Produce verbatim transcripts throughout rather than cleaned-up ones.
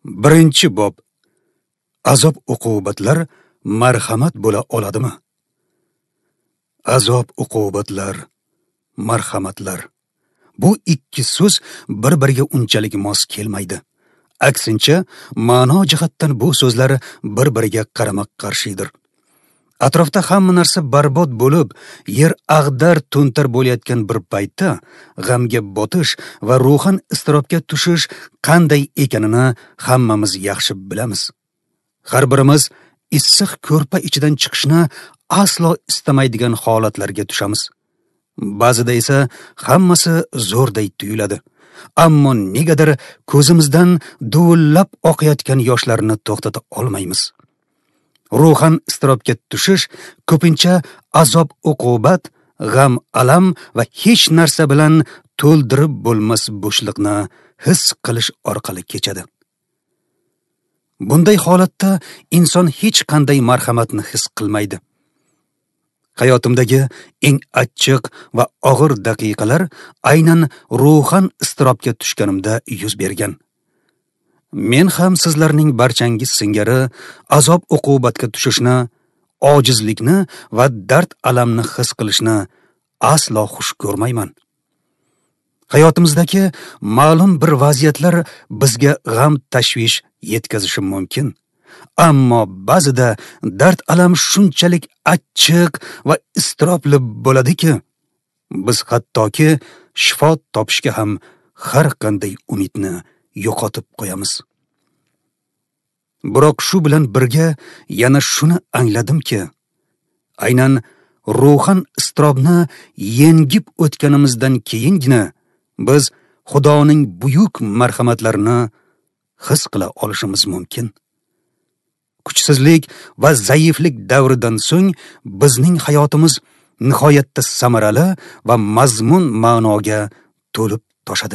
Birinchi bob. Azob uqubatlar marhamat bo'la oladimi? Azob uqubatlar, marhamatlar. Bu ikki so'z bir-biriga unchalik mos kelmaydi. Aksincha, ma'no jihatdan bu so'zlar bir-biriga qarama-qarshidir. Atrofda hamma narsa barbod bo'lib, yer ag'dar to'ntar bo'layotgan bir paytda g'amga botish va ruhan iztirobga tushish qanday ekanini hammamiz yaxshi bilamiz. Har birimiz issiq ko'rpa ichidan chiqishni aslo istamaydigan holatlarga tushamiz. Ba'zida esa hammasi zo'rday tuyuladi. Ammo negadir ko'zimizdan duvillab oqayotgan yoshlarni to'xtata olmaymiz. Ruhan iztirobga tushish ko'pincha azob uqubat, g'am alam va hech narsa bilan to'ldirib bo'lmas bo'shliqni his qilish orqali kechadi. Bunday holatda inson hech qanday marhamatni his qilmaydi. Hayotimdagi eng achchiq va og'ir daqiqalar aynan ruhan iztirobga tushganimda yuz bergan. Men ham sizlarning barchangiz singari azob uqubatga tushishni, ojizlikni va dard alamni his qilishni aslo xush ko'rmayman. Hayotimizdagi ma'lum bir vaziyatlar bizga g'am tashvish yetkazishi mumkin. Ammo ba'zida dard alam shunchalik achchiq va iztirobli bo'ladiki, biz hattoki shifo topishga ham har qanday umidni yo'qotib qo'yamiz. Biroq shu bilan birga yana shuni angladimki, aynan ruhan iztirobni yengib o'tganimizdan keyingina biz Xudoning buyuk marhamatlarini his qila olishimiz mumkin. Kuchsizlik va zaiflik davridan so'ng bizning hayotimiz nihoyatda samarali va mazmun ma'noga to'lib toshadi.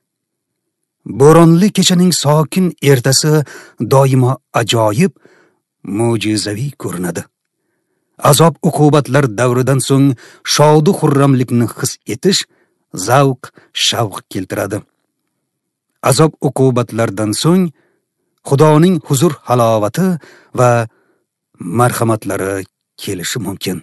Bo'ronli kechaning sokin ertasi doimo ajoyib, mo'jizaviy ko'rinadi. Azob uqubatlar davridan so'ng shodu xurramlikni his etish zavq, shavq keltiradi. Azob uqubatlardan so'ng Xudoning huzur halovati va marhamatlari kelishi mumkin.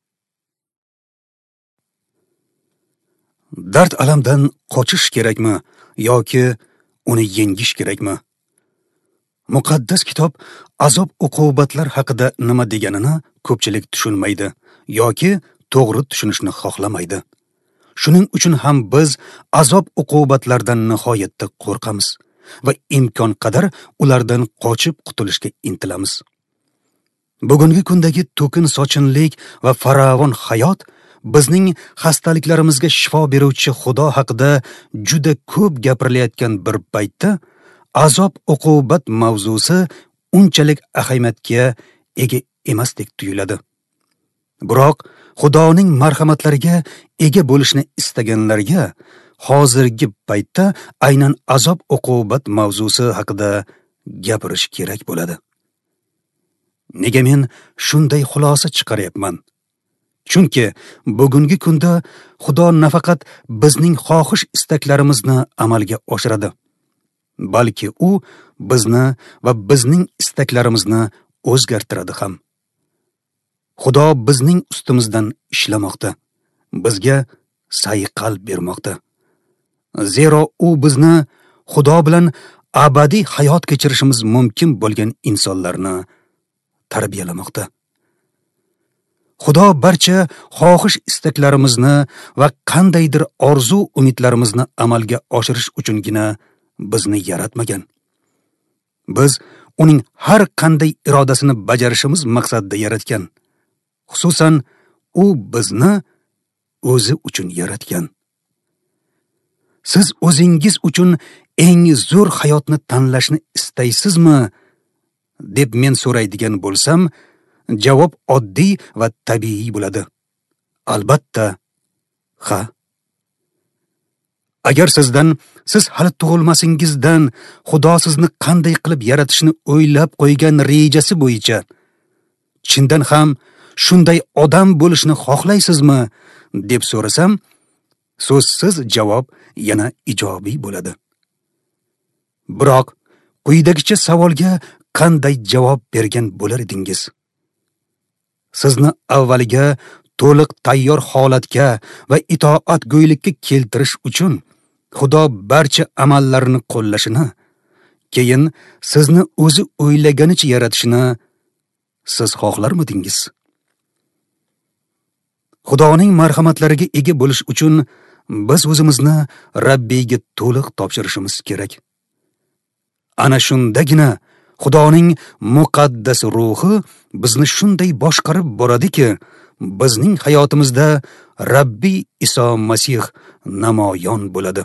Dard alamdan qochish kerakmi yoki uni yengish kerakmi? Muqaddas kitob azob uqubatlar haqida nima deganini ko'pchilik tushunmaydi yoki to'g'ri tushunishni xohlamaydi. Shuning uchun ham biz azob uqubatlardan nihoyatda qo'rqamiz va imkon qadar ulardan qochib qutulishga intilamiz. Bugungi kundagi to'kin sochinlik va farovon hayot bizning xastaliklarimizga shifo beruvchi Xudo haqida juda ko'p gapirilayotgan bir paytda azob uqubat mavzusi unchalik ahamiyatga ega emasdek tuyuladi. Biroq Xudoning marhamatlariga ega bo'lishni istaganlarga hozirgi paytda aynan azob uqubat mavzusi haqida gapirish kerak bo'ladi. Nega men shunday xulosa chiqaryapman? Chunki bugungi kunda Xudo nafaqat bizning xohish istaklarimizni amalga oshiradi, balki u bizni va bizning istaklarimizni o'zgartiradi ham. Xudo bizning ustimizdan ishlamoqda, bizga sayqalb bermoqda. Zero u bizni Xudo bilan abadiy hayot kechirishimiz mumkin bo'lgan insonlarni tarbiyalamoqda. Xudo barcha xohish istaklarimizni va qandaydir orzu umidlarimizni amalga oshirish uchungina bizni yaratmagan. Biz uning har qanday irodasini bajarishimiz maqsadida yaratgan. Xususan, u bizni o'zi uchun yaratgan. Siz o'zingiz uchun eng zo'r hayotni tanlashni istaysizmi? deb men so'raydigan bo'lsam, javob oddiy va tabiiy bo'ladi. Albatta, ha. Agar sizdan siz hali tug'ilmasingizdan Xudo sizni qanday qilib yaratishni o'ylab qo'ygan rejasi bo'yicha chindan ham shunday odam bo'lishni xohlaysizmi deb so'rasam, so'zsiz javob yana ijobiy bo'ladi. Biroq Quyidagicha savolga qanday javob bergan bo'lar edingiz? Sizni avvaliga to'liq tayyor holatga va itoatgo'ylikka keltirish uchun Xudo barcha amallarni qo'llashini, keyin sizni o'zi o'ylaganicha yaratishini siz xohlarmidingiz? Xudoning marhamatlariga ega bo'lish uchun biz o'zimizni Rabbiyga to'liq topshirishimiz kerak. Ana shundagina Xudoning muqaddas ruhi bizni shunday boshqarib boradiki, bizning hayotimizda Rabbiy Iso Masih namoyon bo'ladi.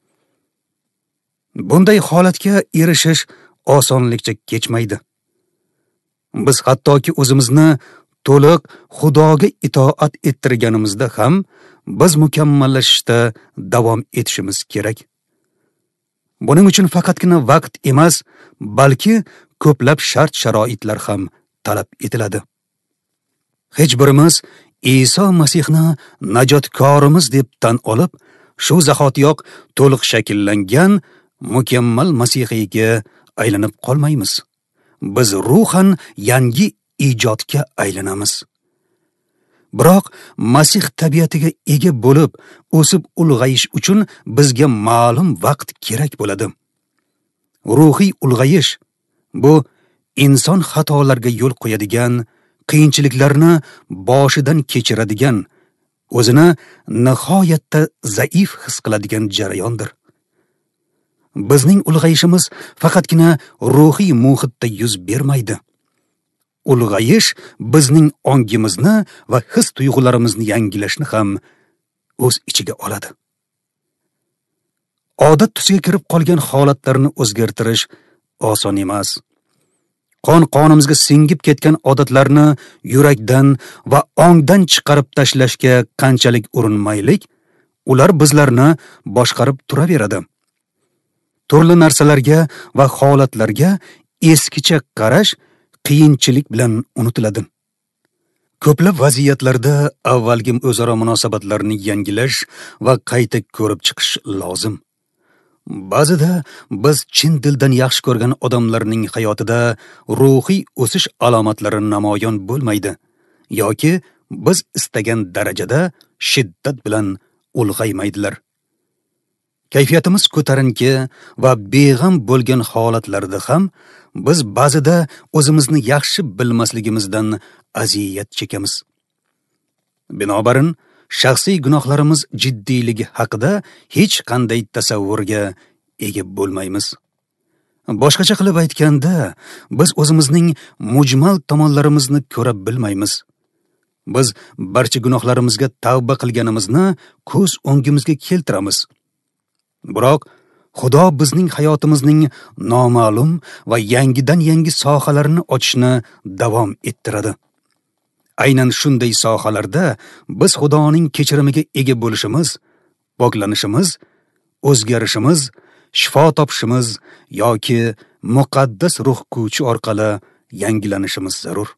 Bunday holatga erishish osonlikcha kechmaydi. Biz hattoki o'zimizni to'liq Xudoga itoat ettirganimizda ham biz mukammallashishda davom etishimiz kerak. Buning uchun faqatgina vaqt emas, balki ko'plab shart-sharoitlar ham talab etiladi. Hech birimiz Iso Masihni najotkorimiz deb tan olib, shu zahotiyoq to'liq shakllangan, mukammal Masihiyga aylanib qolmaymiz. Biz ruhan yangi ijodga aylanamiz. Biroq Masih tabiatiga ega bo'lib, o'sib ulg'ayish uchun bizga ma'lum vaqt kerak bo'ladi. Ruhiy ulg'ayish bu inson xatolarga yo'l qo'yadigan, qiyinchiliklarni boshidan kechiradigan, o'zini nihoyatda zaif his qiladigan jarayondir. Bizning ulg'ayishimiz faqatgina ruhiy muhitda yuz bermaydi. Ulg'ayish bizning ongimizni va his-tuyg'ularimizni yangilashni ham o'z ichiga oladi. Odat tusiga kirib qolgan holatlarni o'zgartirish oson emas. Qon-qonimizga singib ketgan odatlarni yurakdan va ongdan chiqarib tashlashga qanchalik urinmaylik, ular bizlarni boshqarib turaveradi. Turli narsalarga va holatlarga eskicha qarash qiyinchilik bilan unutiladi. Ko'plab vaziyatlarda avvalgi o'zaro munosabatlarni yangilash va qayta ko'rib chiqish lozim. Ba'zida biz chin dildan yaxshi ko'rgan odamlarning hayotida ruhiy o'sish alomatlari namoyon bo'lmaydi yoki biz istagan darajada shiddat bilan ulg'aymaydilar. Kayfiyatimiz ko'tarinki va beg'am bo'lgan holatlarda ham biz ba'zida o'zimizni yaxshi bilmasligimizdan aziyat chekamiz. Binobarin, shaxsiy gunohlarimiz jiddiyligi haqida hech qanday tasavvurga ega bo'lmaymiz. Boshqacha qilib aytganda, biz o'zimizning mujmal tomonlarimizni ko'ra bilmaymiz. Biz barcha gunohlarimizga tavba qilganimizni ko'z o'ngimizga keltiramiz. Biroq Xudo bizning hayotimizning noma'lum va yangidan yangi sohalarini ochishni davom ettiradi. Aynan shunday sohalarda biz Xudoning kechirimiga ega bo'lishimiz, poklanishimiz, o'zgarishimiz, shifo topishimiz yoki muqaddas ruh kuchi orqali yangilanishimiz zarur.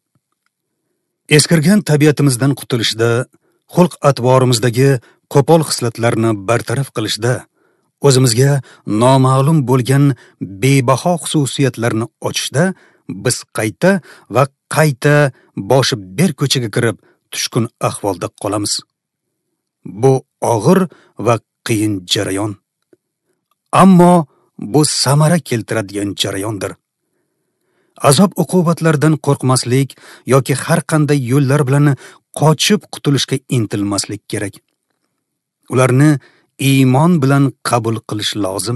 Eskirgan tabiatimizdan qutulishda, xulq-atvorimizdagi qo'pol xislatlarni bartaraf qilishda, o'zimizga noma'lum bo'lgan bebaho xususiyatlarni ochishda biz qayta va qayta boshi ber ko'chaga kirib tushkun ahvolda qolamiz. Bu og'ir va qiyin jarayon. Ammo bu samara keltiradigan jarayondir. Azob uqubatlardan qo'rqmaslik yoki har qanday yo'llar bilan qochib qutulishga intilmaslik kerak. Ularni iymon bilan qabul qilish lozim.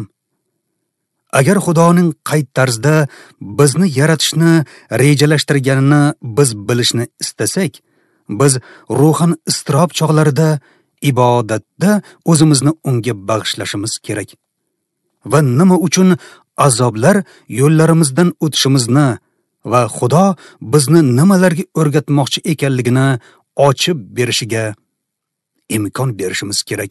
Agar Xudoning qay tarzda bizni yaratishni rejalashtirganini biz bilishni istasak, biz ruhan iztirob chog'larida ibodatda o'zimizni unga bag'ishlashimiz kerak. Va nima uchun azoblar yo'llarimizdan o'tishimizni va Xudo bizni nimalarga o'rgatmoqchi ekanligini ochib berishiga imkon berishimiz kerak.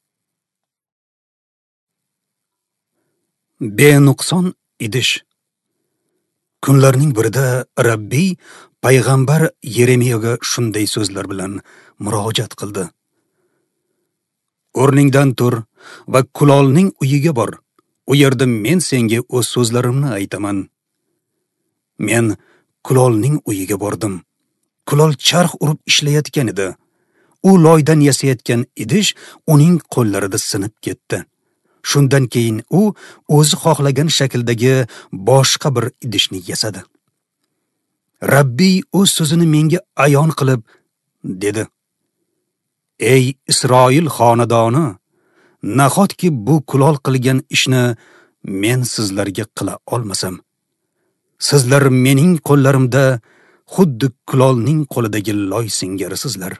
Benuqson idish. Kunlarning birida Rabbiy payg'ambar Yeremiyaga shunday so'zlar bilan murojaat qildi. O'rningdan tur va kulolning uyiga bor. u yerda men senga o'z so'zlarimni aytaman. Men kulolning uyiga bordim. Kulol charx urib ishlayotgan edi. U loydan yasayotgan idish uning qo'llarida sinib ketdi. Shundan keyin u o'zi xohlagan shakldagi boshqa bir idishni yasadi. Rabbiy o'z so'zini menga ayon qilib dedi: Ey Isroil xonadoni, nahotki bu kulol qilgan ishni men sizlarga qila olmasam, sizlar mening qo'llarimda xuddi kulolning qo'lidagi loy singarisizlar.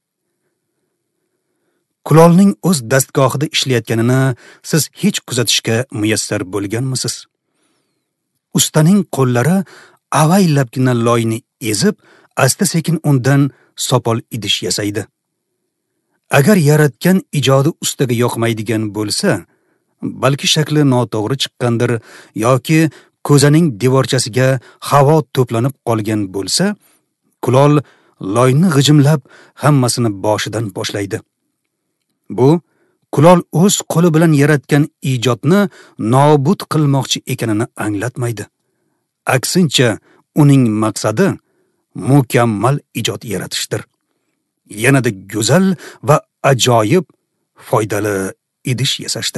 Kulolning o'z dastgohida ishlayotganini siz hech kuzatishga muyassar bo'lganmisiz? Ustaning qo'llari avaylabgina loyni ezib, asta-sekin undan sopol idish yasaydi. Agar yaratgan ijodi ustaga yoqmaydigan bo'lsa, balki shakli noto'g'ri chiqqandir yoki ko'zaning devorchasiga havo to'planib qolgan bo'lsa, kulol loyni g'ijimlab hammasini boshidan boshlaydi. Bu kulol o'z qo'li bilan yaratgan ijodni nobud qilmoqchi ekanini anglatmaydi. Aksincha, uning maqsadi mukammal ijod yaratishdir. Yanada go'zal va ajoyib foydali idish yasashdir.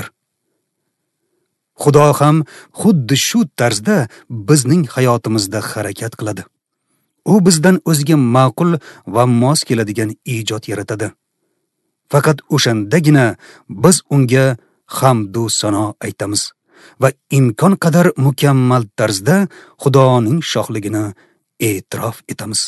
Xudo ham xuddi shu tarzda bizning hayotimizda harakat qiladi. U bizdan o'ziga ma'qul va mos keladigan ijod yaratadi. Faqat o'shandagina biz unga hamd va sano aytamiz va imkon qadar mukammal tarzda Xudoning shohligini e'tirof etamiz.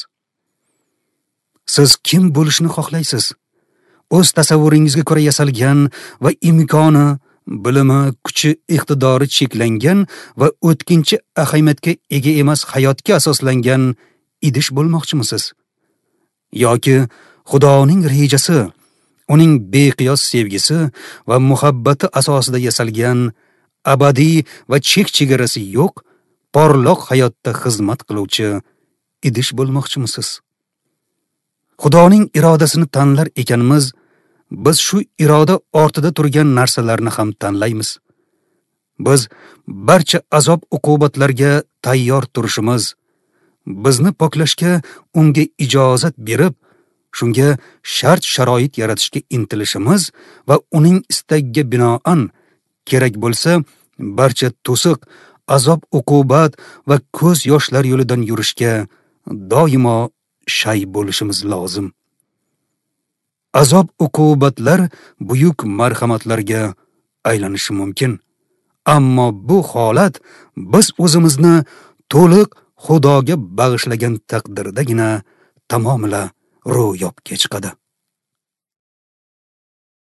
Siz kim bo'lishni xohlaysiz? O'z tasavvuringizga ko'ra yasalgan va imkoni, bilimi, kuchi, iqtidori cheklangan va o'tkinchi ahamiyatga ega emas hayotga asoslangan idish bo'lmoqchimisiz? Yoki Xudoning rejasi, uning beqiyos sevgisi va muhabbati asosida yasalgan abadiy va chek-chegarasi yo'q, porloq hayotda xizmat qiluvchi idish bo'lmoqchimisiz? Xudoning irodasini tanlar ekanmiz, biz shu iroda ortida turgan narsalarni ham tanlaymiz. Biz barcha azob uqubatlarga tayyor turishimiz, bizni poklashga unga ijozat berib, shunga shart-sharoit yaratishga intilishimiz va uning istagiga binoan kerak bo'lsa, barcha to'siq, azob uqubat va ko'z yoshlar yo'lidan yurishga doimo shay bo'lishimiz lozim. Azob uqubatlar buyuk marhamatlarga aylanishi mumkin. Ammo bu holat biz o'zimizni to'liq Xudoga bag'ishlagan taqdirdagina tamomila ro'yobga chiqadi.